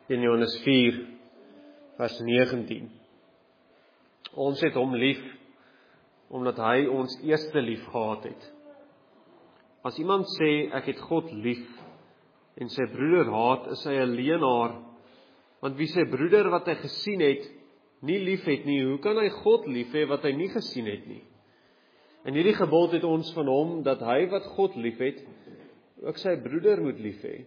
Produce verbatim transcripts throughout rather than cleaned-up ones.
in Johannes vier, vers negentien. Ons het hom lief, omdat hy ons eerste lief gehad het. As iemand sê, ek het God lief, en sy broeder haat, is hy 'n leienaar, want wie sy broeder wat hy gesien het, nie lief het nie, hoe kan hy God lief hê wat hy nie gesien het nie? En hierdie gebod het ons van hom, dat hy wat God lief het, ook sy broeder moet lief hê.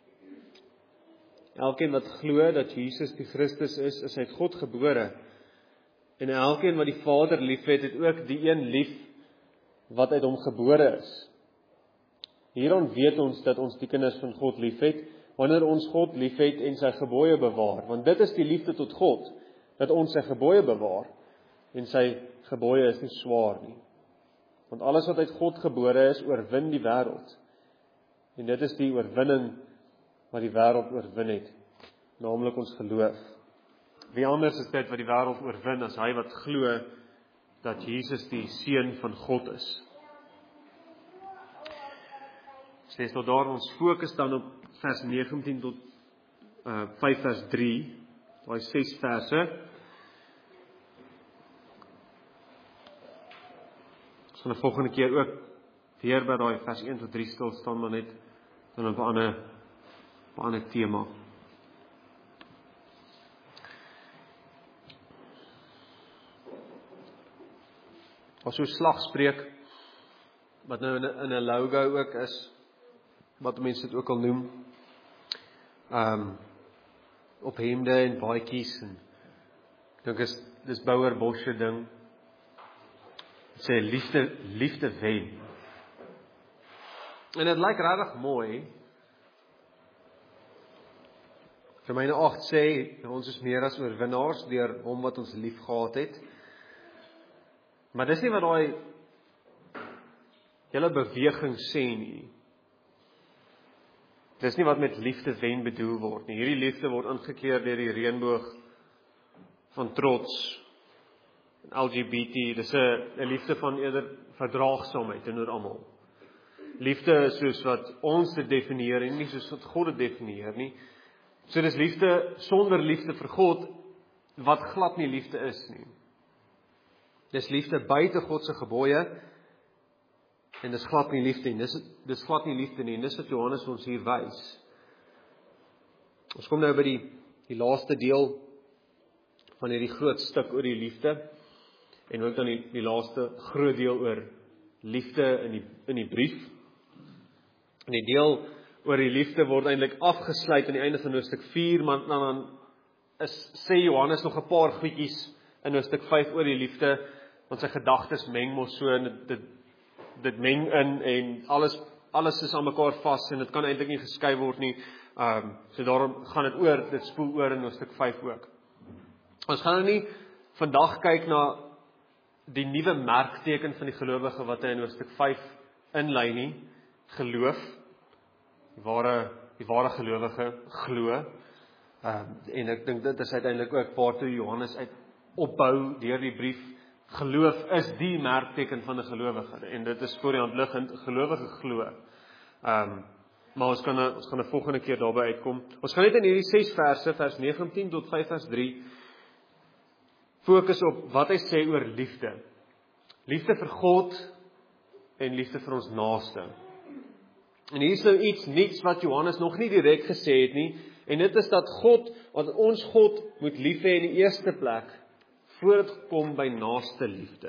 Elkeen wat glo dat Jesus die Christus is, is uit God gebore. En elkeen wat die Vader lief het, het ook die een lief wat uit hom gebore is. Hierom weet ons dat ons die kinders van God lief het, wanneer ons God lief het en sy gebooie bewaar. Want dit is die liefde tot God, dat ons sy gebooie bewaar, en sy gebooie is nie swaar nie. Want alles wat uit God gebore is, oorwin die wêreld. En dit is die oorwinning wat die wêreld oorwin het, naamlik ons geloof. Wie anders is dit wat die wêreld oorwin as hy wat glo dat Jesus die Seun van God is? Sê tot daar, ons fokus dan op vers negentien tot uh, vyf vers drie, daai ses verse. Ons gaan die volgende keer ook weer by daai vers een tot drie stil staan, maar net dan op 'n ander, op 'n ander tema. As so slagspreuk, wat nou in 'n in 'n logo ook is, wat mense dit ook al noem, um, op hemde en baadjies, en ek dink is, dis Bouwer Bosje ding, sê liefde, liefde wen. En dit lyk regtig mooi. Romeine agt sê, ons is meer as oorwinnaars deur hom wat ons lief gehad het. Maar dis nie wat daai hele beweging sê nie. Dis nie wat met liefde wen bedoel word nie. Hierdie liefde word ingekeer deur die reënboog van trots en L G B T. Dis 'n 'n liefde van eerder verdraagsaamheid teenoor almal. Liefde is soos wat ons dit definieer en nie soos wat God dit definieer nie. So dis liefde sonder liefde vir God, wat glad nie liefde is nie. Dis liefde buite God se gebooie, en dis glad nie liefde nie. Dis, dis glad nie liefde nie, en dis wat Johannes ons hier wys. Ons kom nou by die, die laaste deel van hierdie groot stuk oor die liefde, en ook dan die, die laaste groot deel oor liefde in die, in die brief. En die deel oor die liefde word eintlik afgesluit aan die einde van hoofstuk vier, maar dan, dan is, sê Johannes nog 'n paar goedjies in hoofstuk vyf oor die liefde, want sy gedagtes meng mos so, en dit, dit, dit meng in, en alles, alles is aan mekaar vas, en dit kan eintlik nie geskei word nie, um, so daarom gaan dit oor, dit spoel oor in hoofstuk vyf ook. Ons gaan nou nie vandag kyk na die nuwe merkteken van die gelowige wat hy in hoofstuk vyf inlei nie, geloof, die ware, die ware gelowige glo, um, en ek dink dit is uiteindelik ook waartoe Johannes uit opbou deur die brief. Geloof is die merkteken van 'n gelowige, en dit is voor die hand liggend, gelowige glo. Um, maar ons kan, ons gaan 'n volgende keer daarby uitkom. Ons gaan net in hierdie ses verse, vers negentien tot vyf vers drie, fokus op wat hy sê oor liefde. Liefde vir God en liefde vir ons naaste. En hier is nou iets niets wat Johannes nog nie direk gesê het nie, en dit is dat God, wat ons God moet lief hê in die eerste plek, voordat het kom by naaste liefde.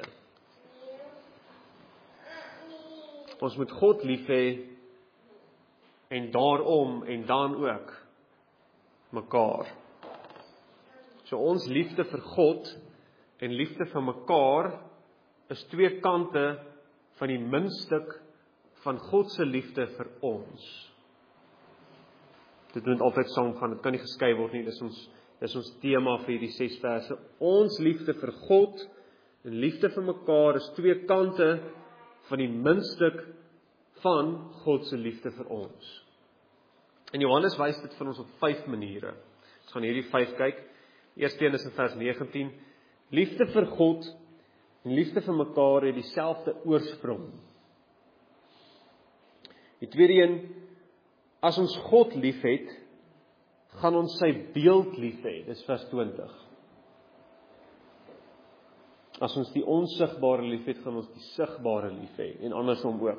Ons moet God lief hê, en daarom, en dan ook, mekaar. So ons liefde vir God, en liefde vir mekaar, is twee kante van die muntstuk van God se liefde vir ons. Dit moet altyd saamgaan, dit kan nie geskei word nie, dis ons, dis ons tema vir hierdie ses verse. Ons liefde vir God en liefde vir mekaar is twee kante van die muntstuk van God se liefde vir ons. En Johannes wys dit vir ons op vyf maniere. Ons gaan hierdie vyf kyk. Eerste een is in vers negentien. Liefde vir God en liefde vir mekaar het dieselfde oorsprong. Die tweede een, as ons God lief het, gaan ons sy beeld lief hê, dis vers twintig. As ons die onsigbare lief het, gaan ons die sigbare lief hê, en andersom ook.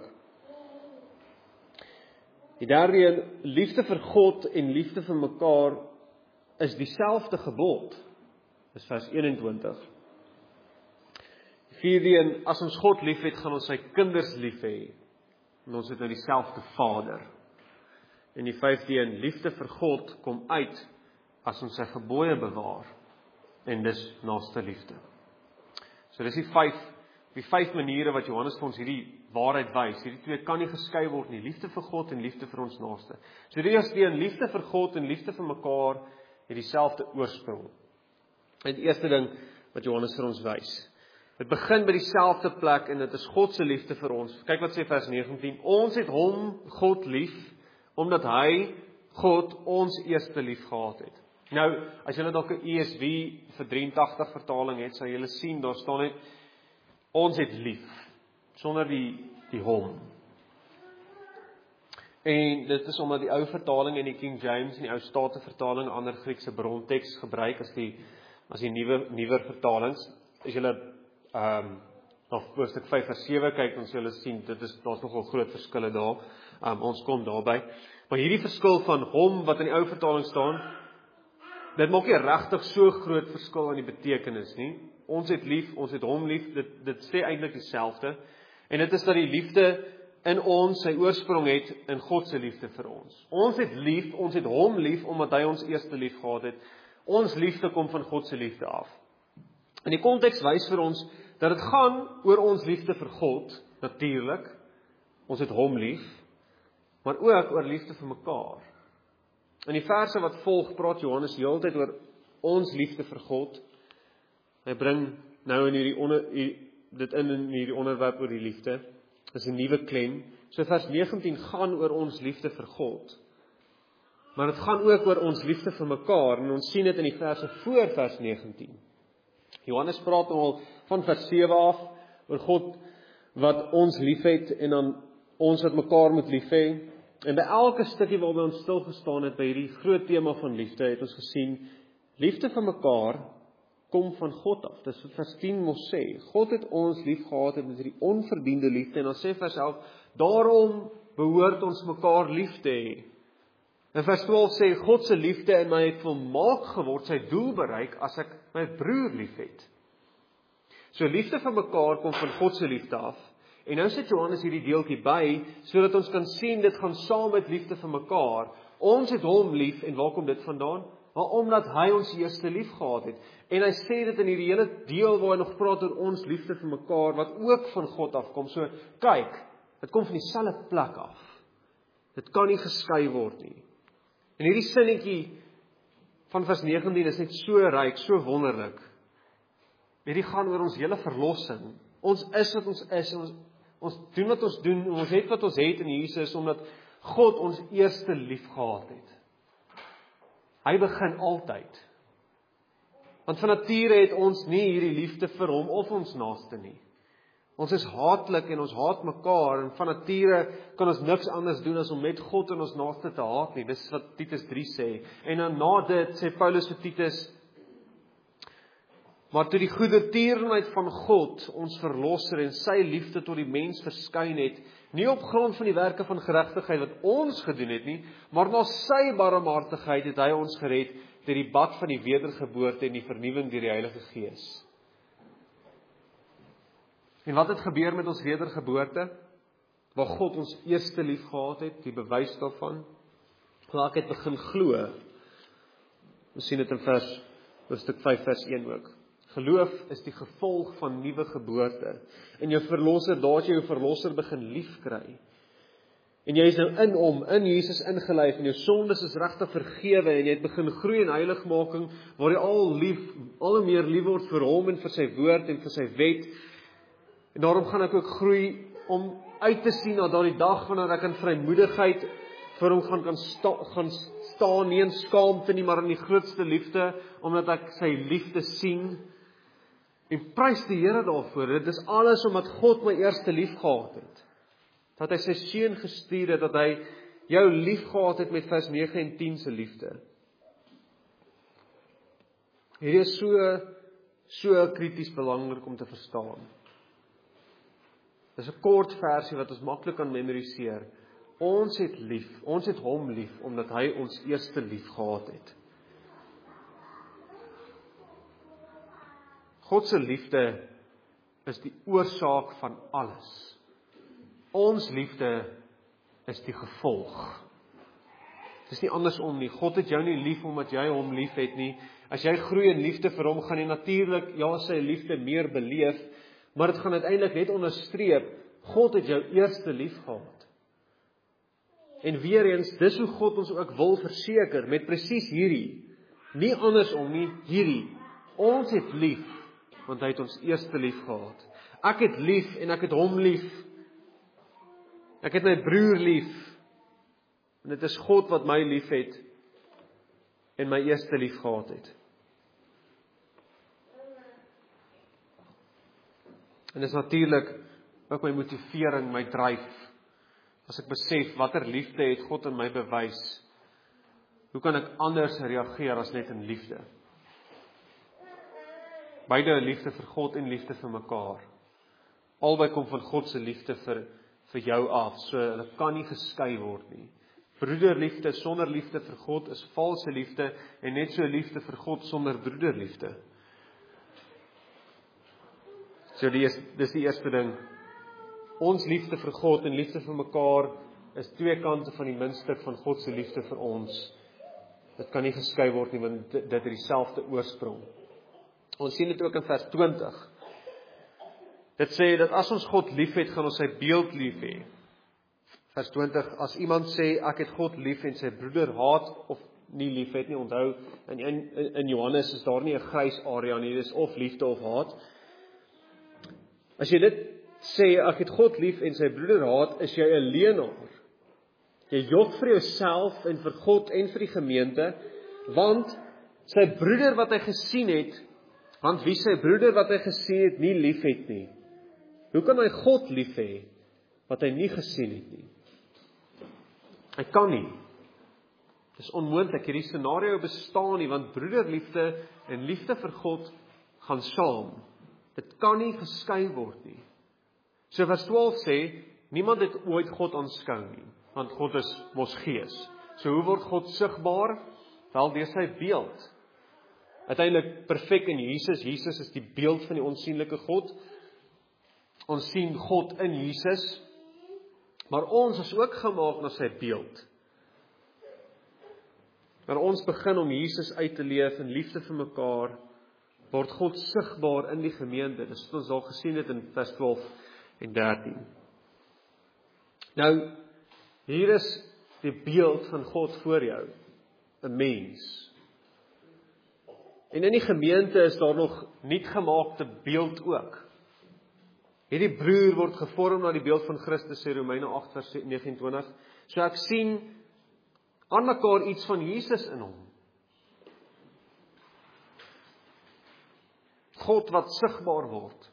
Die derde een, liefde vir God en liefde vir mekaar is dieselfde gebod, dis vers eenentwintig. Die vierde een, as ons God lief het, gaan ons sy kinders lief hê, en ons het nou dieselfde Vader. En die vyfde een, liefde vir God kom uit as ons sy gebooie bewaar, en dis naaste liefde. So dis die vyf, die vyf maniere wat Johannes vir ons hierdie waarheid wys. Hierdie twee kan nie geskei word nie, liefde vir God en liefde vir ons naaste. So die eerste een, liefde vir God en liefde vir mekaar, het dieselfde oorsprong. En die eerste ding wat Johannes vir ons wys. Dit begin by dieselfde plek en dit is God se liefde vir ons. Kyk wat sê vers negentien, ons het hom, God lief, omdat hy, God, ons eerste lief gehad het. Nou, as julle dalk 'n E S V vir drieëntagtig vertaling het, sal julle sien, daar staan net, ons het lief, sonder die, die hom. En dit is omdat die ou vertaling in die King James en die ou Statenvertaling ander Griekse bronteks gebruik as die, as die nuwe, nuwer vertalings. As julle um, na hoofstuk vyf vers sewe kyk, dan sal julle sien, dit is, daar is nogal groot verskille daar. Um, ons kom daarby. Maar hierdie verskil van hom, wat in die ou vertaling staan, dit maak nie regtig so groot verskil aan die betekenis nie. Ons het lief, ons het hom lief, dit, dit sê eintlik dieselfde. En dit is dat die liefde in ons sy oorsprong het in God se liefde vir ons. Ons het lief, ons het hom lief, omdat hy ons eerste lief gehad het. Ons liefde kom van God se liefde af. En die konteks wys vir ons, dat dit gaan oor ons liefde vir God, natuurlik. Ons het hom lief, maar ook oor liefde vir mekaar. In die verse wat volg, praat Johannes die hele tyd oor ons liefde vir God. Hy bring nou in hierdie onder, dit in in hierdie onderwerp oor die liefde. Dit is 'n nuwe klem. So vers negentien gaan oor ons liefde vir God. Maar dit gaan ook oor ons liefde vir mekaar, en ons sien dit in die verse voor vers negentien. Johannes praat nou al van vers sewe af, oor God wat ons liefhet, en dan ons wat mekaar moet lief hê. En by elke stukkie waarby ons stilgestaan het, by hierdie groot tema van liefde, het ons gesien, liefde vir mekaar kom van God af. Dis wat vers tien mos sê, God het ons lief gehad met hierdie onverdiende liefde, en dan sê vers elf, daarom behoort ons mekaar lief te hê. En vers twaalf sê, God se liefde in my het volmaak geword, sy doel bereik, as ek my broer lief het. So liefde vir mekaar kom van God se liefde af. En nou sit Johannes hierdie deeltjie by, sodat ons kan sien, dit gaan saam met liefde vir mekaar. Ons het hom lief, en waar kom dit vandaan? Maar omdat hy ons eerste lief gehad het. En hy sê dit in hierdie hele deel, waar hy nog praat oor ons liefde vir mekaar, wat ook van God afkom. So, kyk, dit kom van dieselfde plek af. Dit kan nie geskei word nie. En hierdie sinnetjie van vers negentien is net so ryk, so wonderlik. Hierdie gaan oor ons hele verlossing. Ons is wat ons is, ons Ons doen wat ons doen, ons het wat ons het in Jesus, omdat God ons eerste lief gehad het. Hy begin altyd. Want van nature het ons nie hierdie liefde vir hom of ons naaste nie. Ons is haatlik en ons haat mekaar, en van nature kan ons niks anders doen as om met God en ons naaste te haat nie. Dis wat Titus drie sê. En dan na dit sê Paulus vir Titus, maar toe die goedertierenheid van God, ons verlosser en sy liefde tot die mens verskyn het, nie op grond van die werke van geregtigheid wat ons gedoen het nie, maar na sy barmhartigheid het hy ons gered deur die bad van die wedergeboorte en die vernuwing deur die Heilige Gees. En wat het gebeur met ons wedergeboorte? Waar God ons eerste lief gehad het, die bewys daarvan, waar ek het begin glo. Ons sien dit in vers, hoofstuk vyf vers een ook. Geloof is die gevolg van nuwe geboorte. En jou verlosser, daar het jy jou verlosser begin lief kry. En jy is nou in hom, in Jesus ingelyf, en jou sondes is regtig vergewe, en jy het begin groei in heiligmaking, waar jy al lief, al meer lief word vir hom en vir sy woord en vir sy wet. En daarom gaan ek ook groei om uit te sien na daardie dag wanneer ek in vrymoedigheid vir hom gaan, kan sta, gaan staan, nie in skaamte nie, maar in die grootste liefde, omdat ek sy liefde sien. En prys die Here daarvoor. Dit is alles omdat God my eerste lief gehad het. Dat hy sy seun gestuur het, dat hy jou lief gehad het met vers nege en tien se liefde. Hierdie is so, so krities belangrik om te verstaan. Dis 'n kort versie wat ons maklik kan memoriseer. Ons het lief, ons het hom lief, omdat hy ons eerste lief gehad het. God se liefde is die oorsaak van alles. Ons liefde is die gevolg. Dit is nie andersom nie. God het jou nie lief omdat jy hom lief het nie. As jy groei in liefde vir hom, gaan jy natuurlik ja sy liefde meer beleef, maar dit gaan uiteindelik net onderstreep, God het jou eerste lief gehad. En weer eens, dis hoe God ons ook wil verseker, met presies hierdie, nie andersom nie, hierdie, ons het lief, want hy het ons eerste lief gehad. Ek het lief en ek het hom lief. Ek het my broer lief. En dit is God wat my lief het en my eerste lief gehad het. En dis natuurlik ook my motivering, my dryf. As ek besef watter liefde het God in my bewys, hoe kan ek anders reageer as net in liefde? Beide 'n liefde vir God en liefde vir mekaar. Albei kom van God se liefde vir vir jou af, so hulle kan nie geskei word nie. Broederliefde sonder liefde vir God is valse liefde en net so liefde vir God sonder broederliefde. So die is, dis die eerste ding. Ons liefde vir God en liefde vir mekaar is twee kante van die muntstuk van God se liefde vir ons. Dit kan nie geskei word nie, want dit het dieselfde oorsprong. Ons sien dit ook in vers twintig. Dit sê dat as ons God lief het, gaan ons sy beeld lief hê. Vers twintig, as iemand sê, ek het God lief en sy broeder haat, of nie lief het nie, onthou, in, in, in Johannes is daar nie 'n grys area nie, dis of liefde of haat. As jy dit sê, ek het God lief en sy broeder haat, is jy 'n leienaar. Jy jok vir jouself en vir God en vir die gemeente, want sy broeder wat hy gesien het, want wie sy broeder wat hy gesien het, nie lief het nie. Hoe kan hy God lief hê, wat hy nie gesien het nie? Hy kan nie. Dit is onmoontlik, hierdie scenario bestaan nie, want broederliefde en liefde vir God gaan saam. Dit kan nie geskei word nie. So vers twaalf sê, niemand het ooit God aanskou nie, want God is mos gees. So hoe word God sigbaar? Wel deur sy beeld. Uiteindelik perfek in Jesus. Jesus is die beeld van die onsigbare God. Ons sien God in Jesus, maar ons is ook gemaak na sy beeld. Maar ons begin om Jesus uit te leef in liefde vir mekaar, word God sigbaar in die gemeente. Dis wat ons al gesien het in vers twaalf en dertien. Nou, hier is die beeld van God voor jou, 'n mens. En in die gemeente is daar nog nuut gemaakte beeld ook. Hierdie broer word gevorm na die beeld van Christus, sê Romeine agt vers vyf nege. So ek sien aan mekaar iets van Jesus in hom. God wat sigbaar word.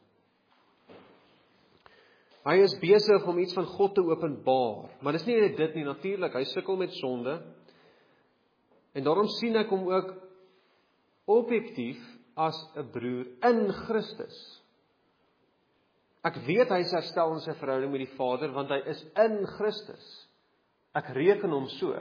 Hy is besig om iets van God te openbaar, maar dis nie net dit nie, natuurlik, hy sukkel met sonde. En daarom sien ek hom ook objektief as 'n broer in Christus. Ek weet hy is herstel in sy verhouding met die Vader, want hy is in Christus. Ek reken hom so.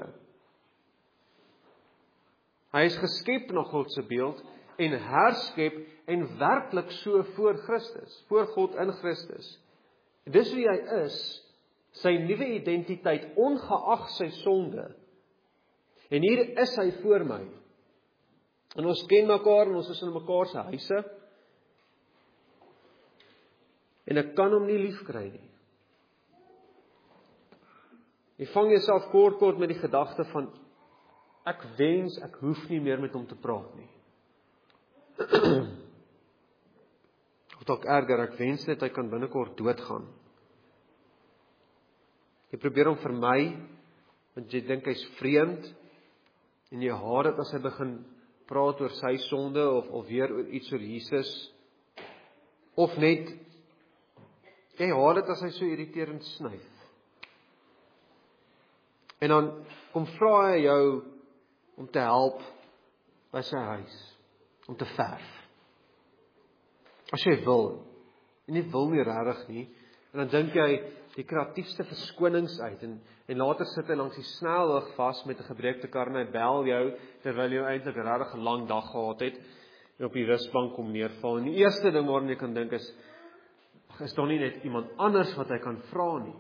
Hy is geskep na God se beeld en herskep en werklik so voor Christus, voor God in Christus. Dis wie hy is, sy nuwe identiteit, ongeag sy sonde. En hier is hy voor my. En ons ken mekaar en ons is in mekaar se huise. En ek kan hom nie lief kry nie. Jy vang jouself kort kort met die gedagte van, ek wens ek hoef nie meer met hom te praat nie. Of dalk erger, ek wens net hy kan binnekort doodgaan. Jy probeer hom vermy, want jy dink hy's vreemd, en jy haat dit as hy begin praat oor sy sonde, of, of weer oor iets oor Jesus, of net, jy haat dit as hy so irriterend snyf. En dan kom vra hy jou om te help by sy huis. om te verf. As jy wil, en jy wil nie regtig nie, en dan dink jy die kreatiefste verskonings uit, en, en later sit hy langs die snelweg vas met 'n gebreekte kar, en hy bel jou, terwyl jy eintlik regtig 'n lang dag gehad het, en op die rusbank kom neerval. En die eerste ding waaraan jy kan dink is, is daar nie net iemand anders wat hy kan vra nie.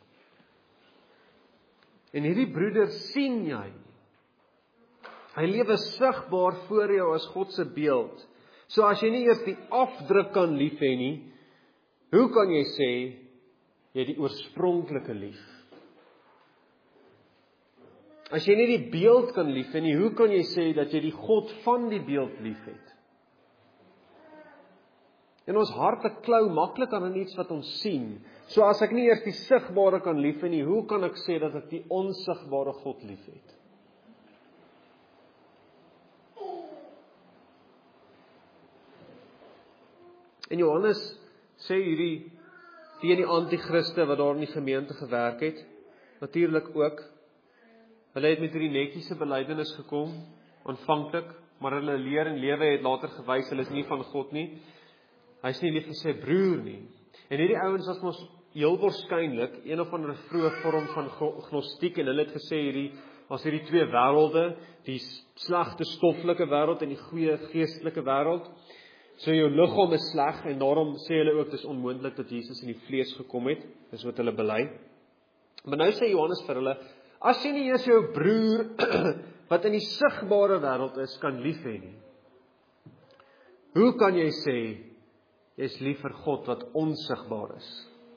En hierdie broeder sien jy. Hy lewe sigbaar voor jou as God se beeld. So as jy nie eers die afdruk kan lief hê nie, hoe kan jy sê jy het die oorspronklike lief? As jy nie die beeld kan lief hê nie, hoe kan jy sê dat jy die God van die beeld lief het? En ons harte klou maklik aan iets wat ons sien. So as ek nie eers die sigbare kan lief hê nie, hoe kan ek sê dat ek die onsigbare God lief het? En Johannes sê hierdie teen die anti-Christe wat daar in die gemeente gewerk het, natuurlik ook, hulle het met hierdie netjiese belydenis gekom, aanvanklik, maar hulle leer en lewe het later gewys, hulle is nie van God nie, hy is nie lief vir sy broer nie, en hierdie ouens was mos heel waarskynlik een of ander vroeë vorm van gnostiek, en hulle het gesê hierdie, as hierdie twee wêrelde, die slegte stoffelike wêreld en die goeie geestelike wêreld, so jou liggaam is sleg, en daarom sê hulle ook, dis onmoontlik dat Jesus in die vlees gekom het, dis wat hulle bely. Maar nou sê Johannes vir hulle, as jy nie eers jou broer, wat in die sigbare wêreld is, kan lief hê nie, hoe kan jy sê, jy is lief vir God wat onsigbaar is?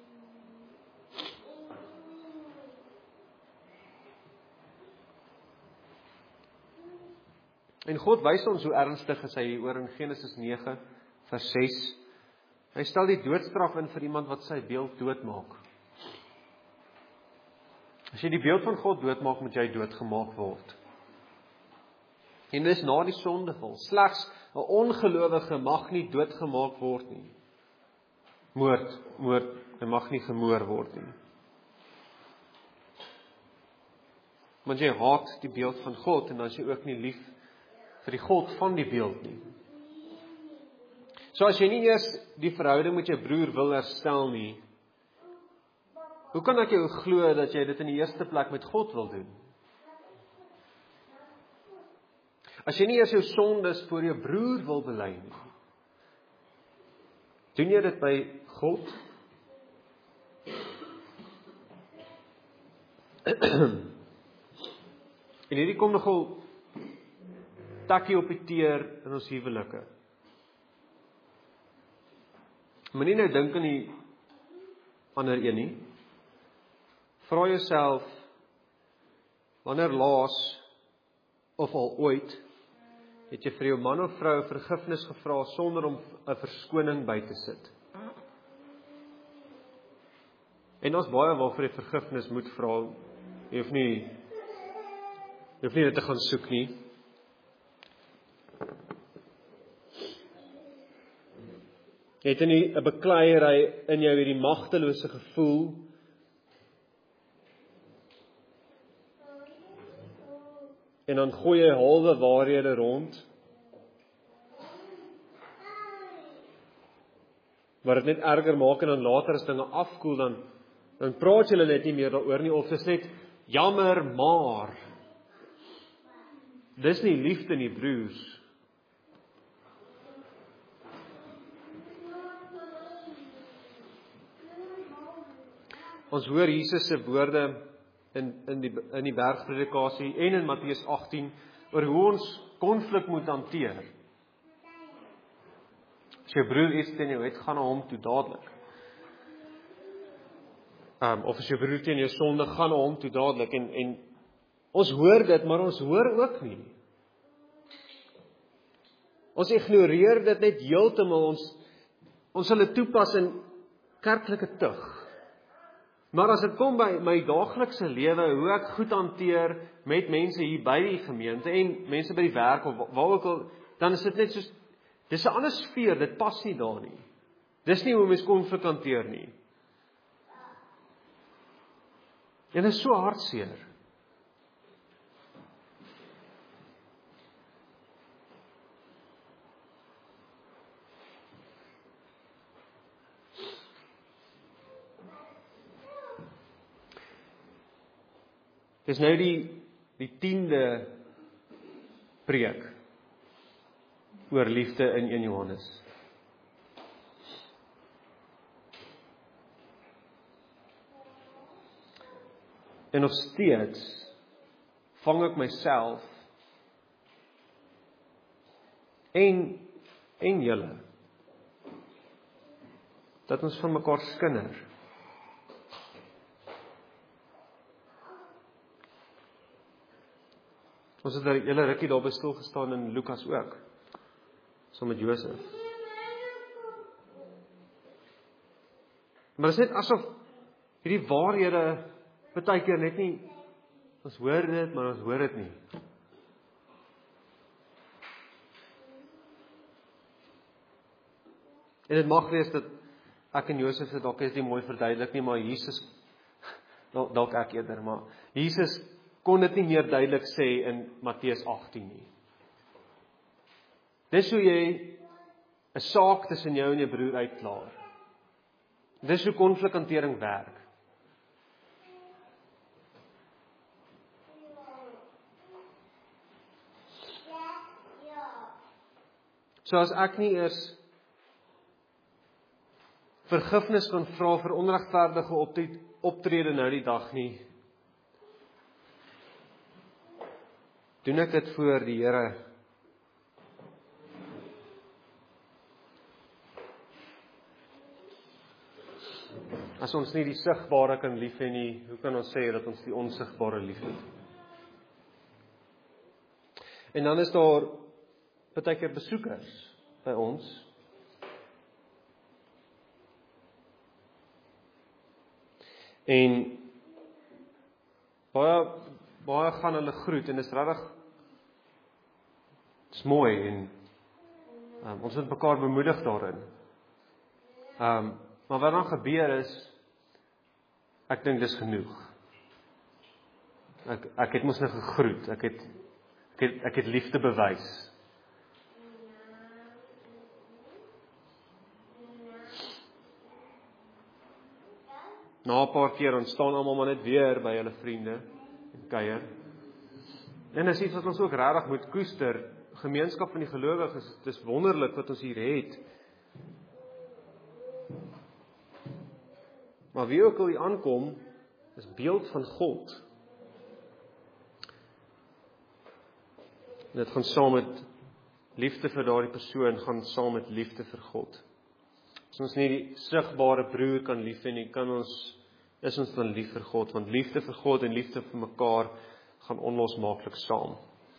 En God wys ons hoe ernstig is hy hieroor in Genesis nege vers ses. Hy stel die doodstraf in vir iemand wat sy beeld doodmaak. As jy die beeld van God doodmaak, moet jy doodgemaak word. En dis na die sondeval. Slegs 'n ongelowige mag nie doodgemaak word nie. Moord, moord, hy mag nie gemoor word nie. Want jy haat die beeld van God en dan is jy ook nie lief vir die God van die beeld nie. So as jy nie eers die verhouding met jou broer wil herstel nie, hoe kan ek jou glo dat jy dit in die eerste plek met God wil doen? As jy nie eers jou sondes voor jou broer wil bely nie, doen jy dit by God? En hierdie kom nogal takkie op die teer in ons huwelike. Moenie nou dink aan die ander een nie. Vra jouself, wanneer laas of al ooit het jy vir jou man of vrou vergifnis gevra sonder om 'n verskoning by te sit? En ons baie waarvoor jy vergifnis moet vra, jy hoef nie jy hoef nie dit te gaan soek nie. Jy het in 'n bekleierery in jou hierdie magtelose gevoel. En dan gooi jy halwe waarhede rond. Wat dit net erger maak en dan later as dinge afkoel, dan dan praat julle net nie meer daaroor nie, of dis net jammer, maar dis nie liefde nie, broers. Ons hoor Jesus se woorde in in die in die bergpredikasie en in Matteus agttien oor hoe ons konflik moet hanteer. As jou broer iets teen jou het, gaan na hom toe dadelik. Um, of as jou broer teen jou sonde, gaan na hom toe dadelik. En, en ons hoor dit, maar ons hoor ook nie. Ons ignoreer dit net heeltemal. Ons, ons sal dit toepas in kerklike tug. Maar as dit kom by my daaglikse lewe, hoe ek goed hanteer met mense hier by die gemeente en mense by die werk of waar ook al, dan is dit net soos, dis 'n ander sfeer, dit pas nie daar nie. Dis nie hoe mens konflik hanteer nie. En dit is so hartseer. Dis nou die die tiende preek oor liefde in een Johannes. En nog steeds vang ek myself en en julle dat ons van mekaar skinder. Ons het 'n hele rukkie daarby stil gestaan in Lukas ook, saam met Josef. Maar dit is net asof hierdie waarhede baie keer net nie, ons hoor dit, maar ons hoor dit nie. En dit mag wees dat ek en Josef dit dalk is nie mooi verduidelik nie, maar Jesus, dalk ek eerder, maar Jesus kon dit nie meer duidelik sê in Matteus agttien nie. Dis hoe jy 'n saak tussen jou en jou broer uitklaar. Dis hoe konflikhantering werk. So as ek nie eers vergifnis kan vra vir onregverdige optrede nou die dag nie, doen ek dit voor die Here. As ons nie die sigbare kan lief hê nie, hoe kan ons sê dat ons die onsigbare lief het? En dan is daar baie keer besoekers by ons. En baie baie gaan hulle groet en dit is regtig dis mooi en um, ons moet mekaar bemoedig daarin. Um, maar wat dan gebeur is, ek dink dis genoeg. Ek ek het mos nou gegroet, ek het ek het ek het liefde bewys. Na 'n paar keer ontstaan almal maar net weer by hulle vriende en kuier. En dis iets wat ons ook regtig moet koester. Gemeenskap van die gelowiges, dit is wonderlik wat ons hier het. Maar wie ook al hier aankom, is beeld van God. En dit gaan saam met liefde vir daardie persoon, gaan saam met liefde vir God. As ons nie die sigbare broer kan lief hê nie, kan ons, is ons dan lief vir God, want liefde vir God en liefde vir mekaar gaan onlosmaaklik saam.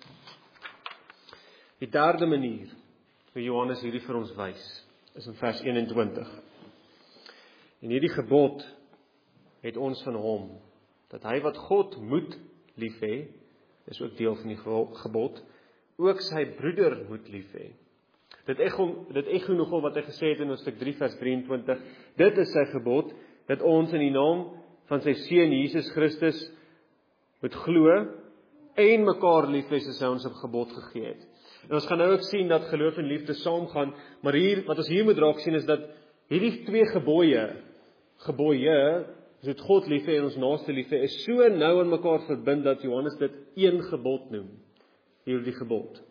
Die derde manier hoe Johannes hierdie vir ons wys, is in vers eenentwintig. En hierdie gebod het ons van hom, dat hy wat God moet lief hê, is ook deel van die gebod, ook sy broeder moet lief hê. Dit echo, dit echo nogal wat hy gesê het in hoofstuk drie vers drieëntwintig. Dit is sy gebod, dat ons in die naam van sy seun Jesus Christus moet glo en mekaar lief hê soos hy ons 'n gebod gegee het. En ons gaan nou ook sien dat geloof en liefde saamgaan, maar hier wat ons hier moet raak sien is dat hierdie twee gebooie, gebooie, soos God lief hê en ons naaste lief hê, is so nou aan mekaar verbind dat Johannes dit een gebod noem. Hierdie gebod.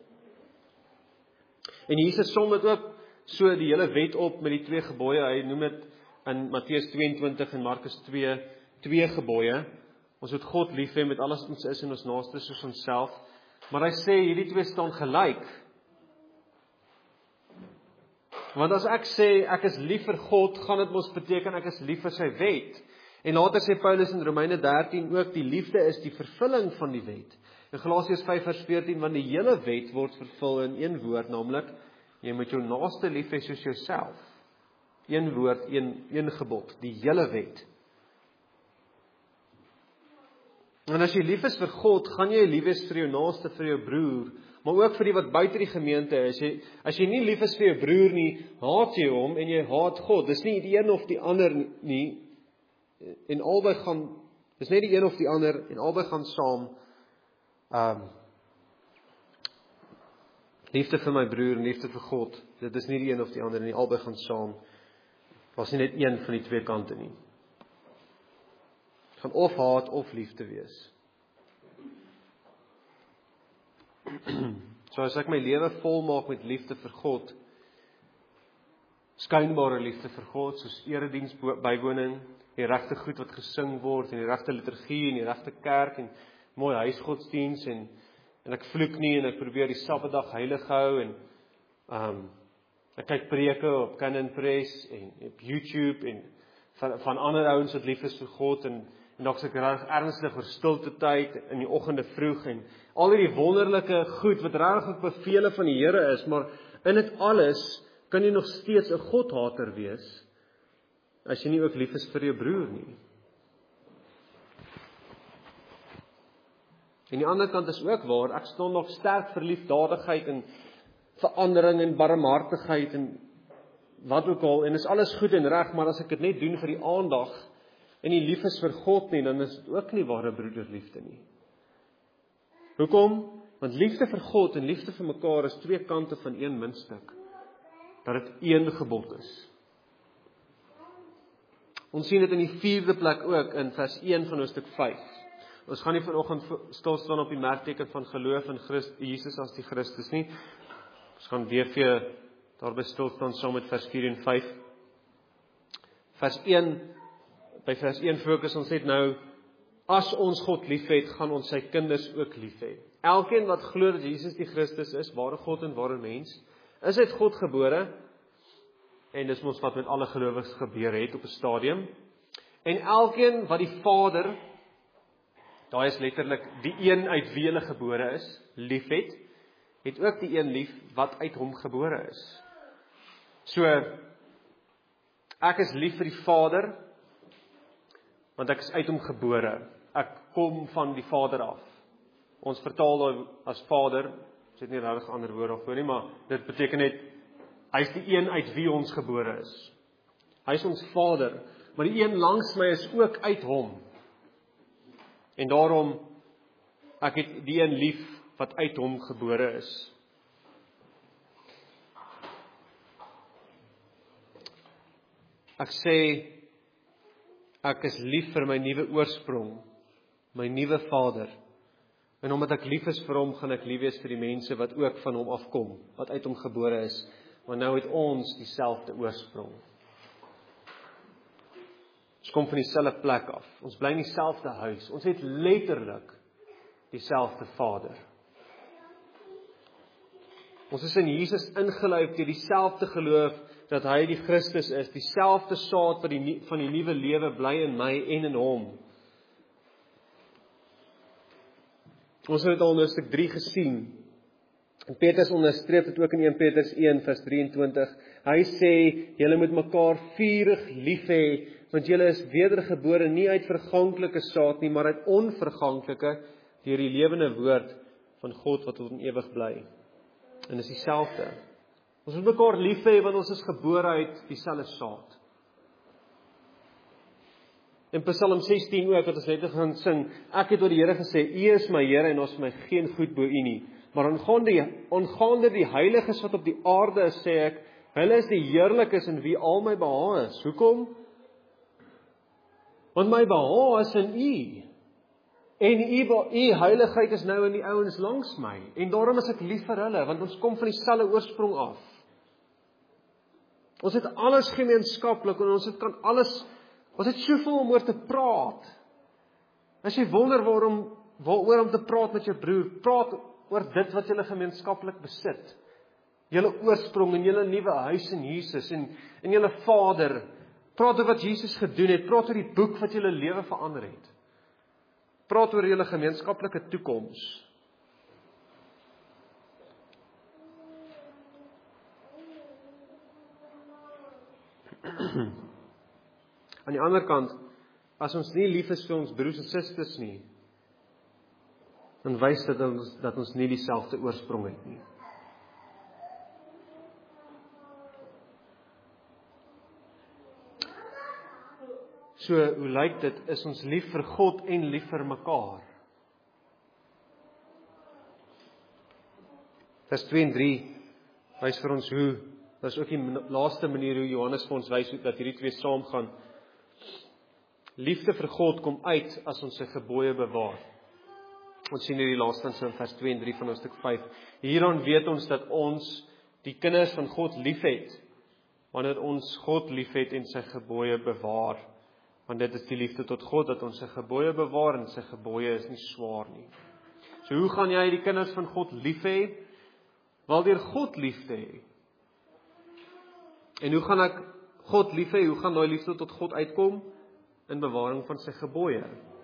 En Jesus som dit ook so die hele wet op met die twee gebooie. Hy noem dit in Matteus tweeëntwintig en Markus twee, twee gebooie. Ons moet God lief hê met alles wat ons is en ons naaste soos onsself. Maar hy sê hierdie twee staan gelyk. Want as ek sê ek is lief vir God, gaan dit mos beteken ek is lief vir sy wet. En later sê Paulus in Romeine dertien ook die liefde is die vervulling van die wet. In Galasiërs vyf vers veertien, want die hele wet word vervul in een woord, naamlik jy moet jou naaste lief hê soos jouself. Een woord, een, een gebod, die hele wet. En as jy lief is vir God, gaan jy lief wees vir jou naaste, vir jou broer, maar ook vir die wat buite die gemeente is. Jy, as jy nie lief is vir jou broer nie, haat jy hom en jy haat God. Dis nie die een of die ander nie, en albei gaan, dis nie die een of die ander, en albei gaan saam. Um, liefde vir my broer en liefde vir God, dit is nie die een of die ander nie, albei gaan saam. Was nie net een van die twee kante nie. Gaan of haat of liefde wees. So as ek my lewe volmaak met liefde vir God, skynbare liefde vir God, soos erediens bywoning, die regte goed wat gesing word, en die regte liturgie, en die regte kerk, en mooi huisgodsdiens, en, en ek vloek nie, en ek probeer die Sabbatdag heilig hou, en um, ek kyk preke op Canon Press, en op YouTube, en van, van ander ouens wat lief is vir God, en, en dalk is ek reg ernstig vir stilte tyd, in die oggende vroeg, en al die wonderlike goed, wat reg ook bevele van die Here is, maar in dit alles, kan jy nog steeds 'n godhater wees, as jy nie ook lief is vir jou broer nie. En die ander kant is ook waar, ek staan nog sterk vir liefdadigheid en verandering en barmhartigheid en wat ook al, en is alles goed en reg, maar as ek dit net doen vir die aandag en nie lief is vir God nie, dan is dit ook nie ware broederliefde nie. Hoekom? Want liefde vir God en liefde vir mekaar is twee kante van een muntstuk, dat dit een gebod is. Ons sien dit in die vierde plek ook, in vers een van hoofstuk vyf. Ons gaan nie vanoggend stil staan op die merkteken van geloof in Christus, Jesus as die Christus nie. Ons gaan weer vir daarby stil staan saam met vers vier en vyf. Vers een, by vers een fokus ons net nou, as ons God liefhet, gaan ons sy kinders ook lief hê. Elkeen wat glo dat Jesus die Christus is, ware God en ware mens, is uit God gebore, en dis mos wat met alle gelowiges gebeur het op 'n stadium. En elkeen wat die Vader, daai is letterlik die een uit wie hulle gebore is, liefhet, het ook die een lief wat uit hom gebore is. So, ek is lief vir die Vader, want ek is uit hom gebore. Ek kom van die Vader af. Ons vertaal daai as Vader, ek het nie regtig ander woord daarvoor nie, maar dit beteken net, hy is die een uit wie ons gebore is. Hy is ons Vader, maar die een langs my is ook uit hom. En daarom, ek het die een lief wat uit hom gebore is. Ek sê, ek is lief vir my nuwe oorsprong, my nuwe Vader. En omdat ek lief is vir hom, gaan ek lief wees vir die mense wat ook van hom afkom, wat uit hom gebore is. Want nou het ons dieselfde oorsprong. Ons kom van dieselfde plek af. Ons bly in dieselfde huis. Ons het letterlik dieselfde Vader. Ons is in Jesus ingelyf deur dieselfde geloof dat hy die Christus is, dieselfde saad van die van die nuwe lewe bly in my en in hom. Ons het dit al in hoofstuk drie gesien. En Petrus onderstreep dit ook in Eerste Petrus een vers drieëntwintig. Hy sê, julle moet mekaar vurig lief hê, want julle is wedergebore nie uit verganklike saad nie, maar uit onverganklike, deur die lewende woord van God wat tot in ewig bly. En dis dieselfde. Ons moet mekaar lief hê, want ons is gebore uit dieselfde saad. In Psalm sestien ook, wat ons net gaan sing, ek het oor die Here gesê, U is my Here en ons my geen goed bo U nie. Maar aangaande, aangaande die heiliges wat op die aarde is, sê ek, hulle is die heerlikes in wie al my behaag is. Hoekom? Want my behaag is in U. En U, U heiligheid is nou in die ouens langs my. En daarom is ek lief vir hulle, want ons kom van dieselfde oorsprong af. Ons het alles gemeenskaplik, en ons het kan alles, ons het soveel om oor te praat. As jy wonder waarom, waaroor om te praat met jou broer, praat oor dit wat julle gemeenskaplik besit. Julle oorsprong en julle nuwe huis in Jesus en, en julle Vader. Praat oor wat Jesus gedoen het, praat oor die boek wat julle lewe verander het. Praat oor julle gemeenskaplike toekoms. Aan die ander kant, as ons nie lief is vir ons broers en susters nie, dan wys dit dat ons, dat ons nie dieselfde oorsprong het nie. So, hoe lyk dit? Is ons lief vir God en lief vir mekaar? Vers twee en drie wys vir ons hoe, dit is ook die laaste manier hoe Johannes vir ons wys dat hierdie twee saamgaan. Liefde vir God kom uit as ons sy gebooie bewaar. Ons sien hierdie laastens in vers twee en drie van hoofstuk vyf. Hieraan weet ons dat ons die kinders van God liefhet, wanneer ons God liefhet en sy gebooie bewaar. Want dit is die liefde tot God, dat ons sy gebooie bewaar, en sy gebooie is nie swaar nie. So hoe gaan jy die kinders van God lief hê? Wel deur God lief te hê. En hoe gaan ek God lief hê? Hoe gaan daai liefde tot God uitkom? In bewaring van sy gebooie.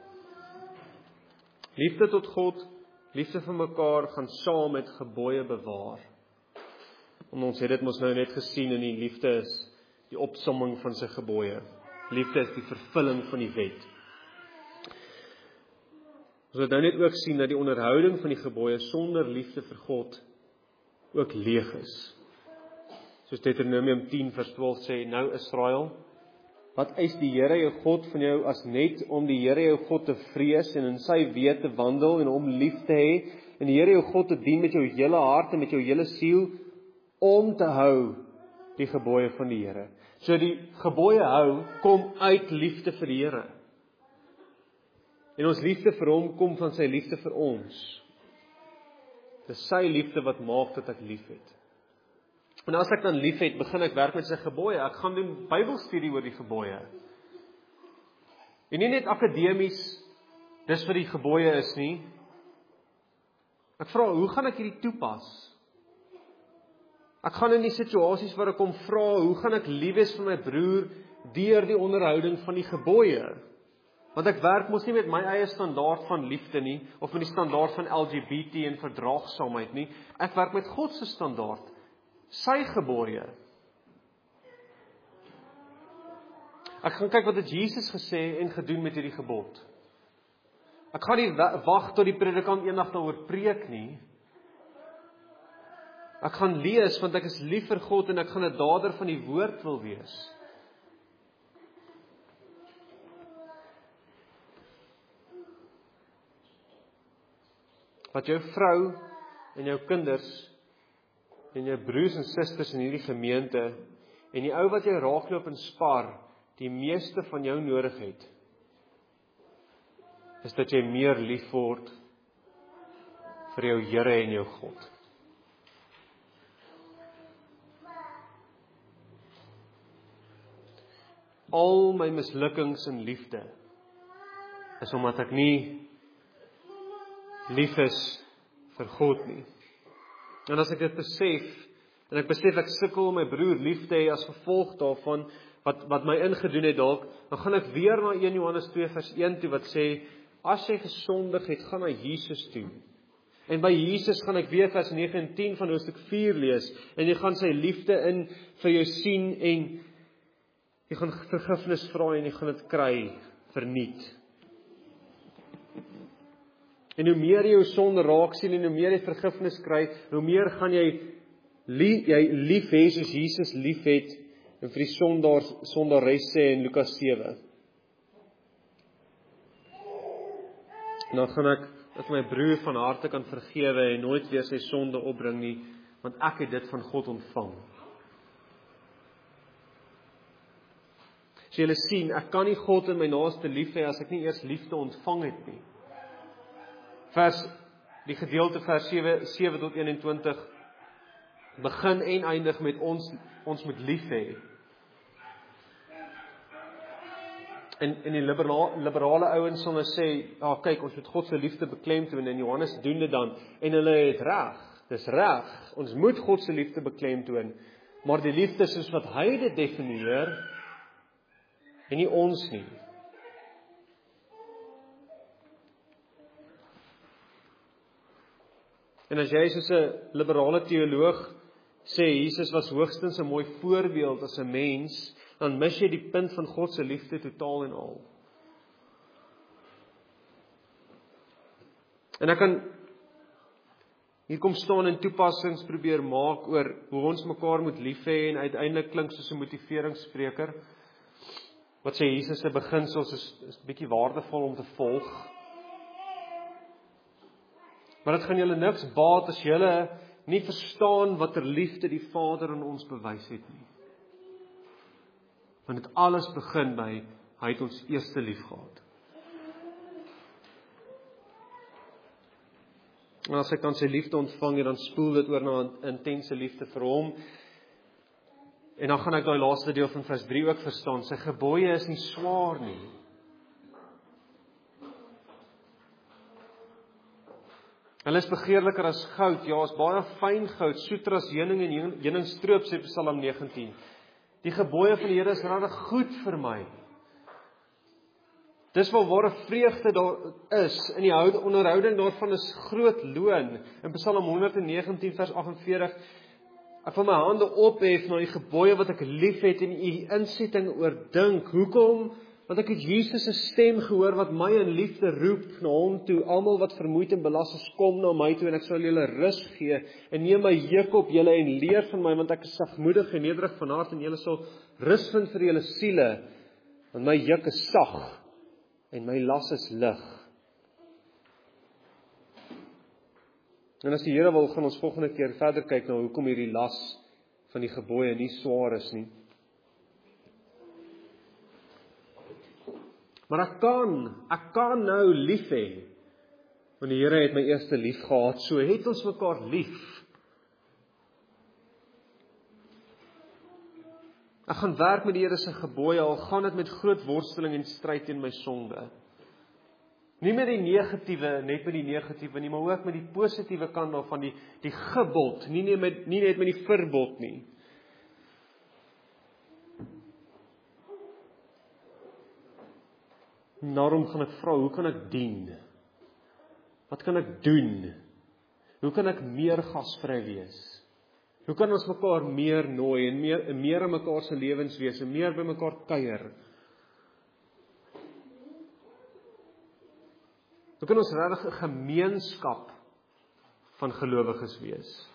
Liefde tot God, liefde vir mekaar, gaan saam met gebooie bewaar. En ons het dit mos nou net gesien in die liefde is die opsomming van sy gebooie. Liefde is die vervulling van die wet. Ons het nou net ook sien dat die onderhouding van die gebooie sonder liefde vir God ook leeg is. Soos Deuteronomium tien vers twaalf sê, nou Israel, wat eis die Here jou God van jou as net om die Here jou God te vrees en in sy weë te wandel en hom lief te hê en die Here jou God te dien met jou hele hart en met jou hele siel om te hou die gebooie van die Here. So die gebooie hou kom uit liefde vir die Here. En ons liefde vir hom kom van sy liefde vir ons. Dis sy liefde wat maak dat ek lief het. En as ek dan lief het, begin ek werk met sy gebooie. Ek gaan doen Bybelstudie oor die gebooie. En nie net akademies, dis wat die gebooie is nie. Ek vra, hoe gaan ek hierdie toepas? Ek gaan in die situasies waar ek kom vra, hoe gaan ek lief wees vir my broer deur die onderhouding van die gebooie? Want ek werk mos nie met my eie standaard van liefde nie, of met die standaard van L G B T en verdraagsaamheid nie. Ek werk met God se standaard, sy gebooie. Ek gaan kyk wat het Jesus gesê en gedoen met hierdie gebod. Ek gaan nie wag tot die predikant eendag daaroor preek nie. Ek gaan lees, want ek is lief vir God en ek gaan 'n dader van die woord wil wees. Wat jou vrou en jou kinders en jou broers en susters in hierdie gemeente en die ou wat jy raakloop en spar, die meeste van jou nodig het, is dat jy meer lief word vir jou Here en jou God. Al my mislukkings in liefde is omdat ek nie lief is vir God nie. En as ek dit besef, en ek besef ek sukkel om my broer lief te hê as gevolg daarvan, wat, wat my ingedoen het dalk, dan gaan ek weer na een Johannes twee vers een toe, wat sê, as jy gesondig het, gaan na Jesus toe. En by Jesus gaan ek weer vers nege en tien van hoofstuk vier lees, en jy gaan sy liefde in vir jou sien, en jy gaan vergifnis vra, en jy gaan dit kry, verniet. En hoe meer jy jou sonde raak sien, en hoe meer jy vergifnis kry, hoe meer gaan jy, lief, jy lief hê soos Jesus lief het, en vir die sondaars, sondares sê in Lukas sewe. En dan gaan ek, dat my broer van harte kan vergewe, en nooit weer sy sonde opbring nie, want ek het dit van God ontvang. So julle sien, ek kan nie God en my naaste lief hê, as ek nie eers liefde ontvang het nie. Vers, die gedeelte vers sewe tot eenentwintig, begin en eindig met ons, ons moet lief hê. En, en die liberale, liberale ouens sal sê, ja ah, kyk, ons moet God se liefde beklemtoon, en Johannes doen dit dan, en hulle het reg, dis reg, ons moet God se liefde beklemtoon, maar die liefde is wat hy dit definieer, en nie ons nie. En as jy soos 'n liberale teoloog sê, Jesus was hoogstens 'n mooi voorbeeld as 'n mens, dan mis jy die punt van God se liefde totaal en al. En ek kan hier kom staan en toepassings probeer maak oor hoe ons mekaar moet lief hê, en uiteindelik klink soos 'n motiveringsspreker, wat sê Jesus se beginsels is, is bietjie waardevol om te volg. Maar dit gaan julle niks baat as julle nie verstaan watter liefde die Vader aan ons bewys het nie. Want dit alles begin by, hy het ons eerste lief gehad. En as hy kan sy liefde ontvang, dan spoel dit oor na 'n intense liefde vir hom. En dan gaan ek daai laaste deel van vers drie ook verstaan. Sy gebooie is nie swaar nie. Hulle is begeerliker as goud, ja, is baie fyn goud, soeter as heuning en heuningstroop, sê Psalm negentien. Die gebooie van die Here is regtig goed vir my. Dis waar ware vreugde daar is, in die onderhouding daarvan is groot loon. In Psalm honderd negentien vers agt en veertig, ek wil my hande ophef na die gebooie wat ek lief het en u insetting oordink. Hoekom? Want ek het Jesus se stem gehoor wat my in liefde roep na hom toe. Almal wat vermoeid en belas is, kom na my toe en ek sal julle rus gee. En neem my juk op julle en leer van my, want ek is sagmoedig en nederig van hart en julle sal rus vind vir julle siele. Want my juk is sag en my las is lig. En as die Here wil, gaan ons volgende keer verder kyk na hoekom hierdie las van die gebooie nie swaar is nie. Maar ek kan, ek kan nou lief hê, want die Here het my eerste lief gehad, so het ons mekaar lief. Ek gaan werk met die Here se gebooie, al gaan dit met groot worsteling en stryd teen my sonde. Nie met die negatiewe, net met die negatiewe nie, maar ook met die positiewe kant daarvan, die, die gebod, nie net, met, nie net met die verbod nie. Daarom gaan ek vra, hoe kan ek dien? Wat kan ek doen? Hoe kan ek meer gasvry wees? Hoe kan ons mekaar meer nooi en meer, en meer in mekaar se lewens wees en meer by mekaar kuier? Hoe kan ons regtig 'n gemeenskap van gelowiges wees?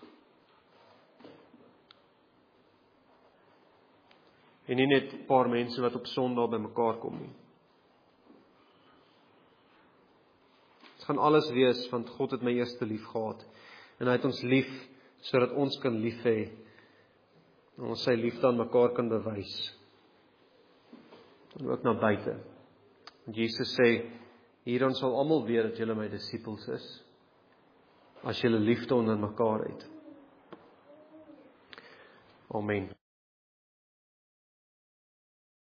En nie net 'n paar mense wat op Sondag by mekaar kom nie. Dit gaan alles wees, want God het my eerste lief gehad. En hy het ons lief, sodat ons kan lief hê. En ons sy liefde aan mekaar kan bewys. En ook na buite. Want Jesus sê, hierin sal almal weet dat julle my disippels is, as julle liefde onder mekaar het. Amen.